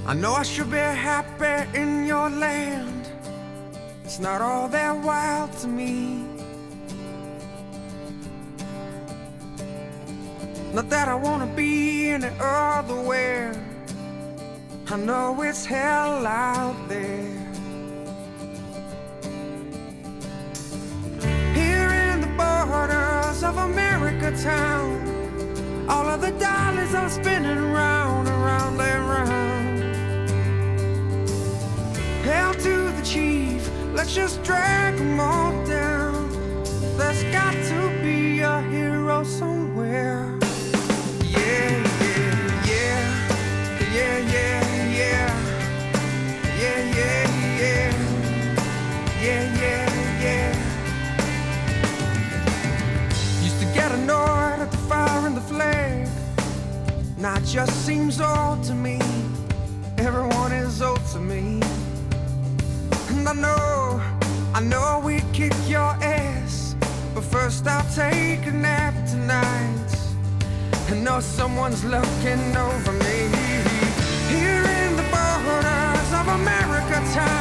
I know I should be happy in your land. It's not all that wild to me. Not that I wanna be any other where. I know it's hell out there. Here in the borders of America town, all of the dollars are spinning round and round and round. Hail to the chief, let's just drag them all down. There's got to be a hero somewhere. Yeah, yeah, yeah, yeah, yeah, yeah, yeah, yeah, yeah, yeah, yeah, yeah. Used to get annoyed at the fire and the flag. Now it just seems old to me. Everyone is old to me. And I know we kick your ass, but first I'll take a nap tonight. I know someone's looking over me. Here in the borders of America town,